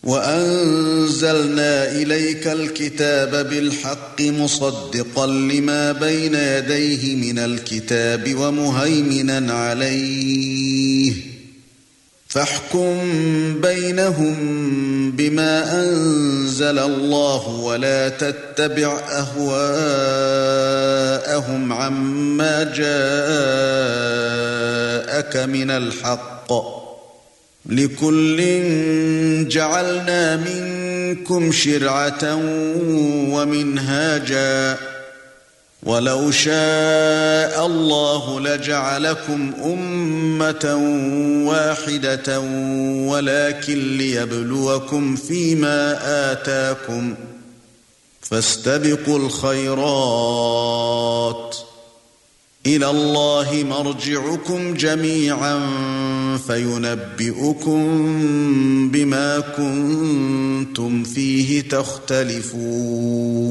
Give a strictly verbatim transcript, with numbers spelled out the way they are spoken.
وأنزلنا إليك الكتاب بالحق مصدقا لما بين يديه من الكتاب ومهيمنا عليه فاحكم بينهم بما أنزل الله ولا تتبع أهواءهم عما جاءك من الحق لكل جعلنا منكم شرعة ومنهاجا ولو شاء الله لجعلكم أمة واحدة ولكن ليبلوكم فيما آتاكم فاستبقوا الخيرات إلى الله مرجعكم جميعا فينبئكم بما كنتم فيه تختلفون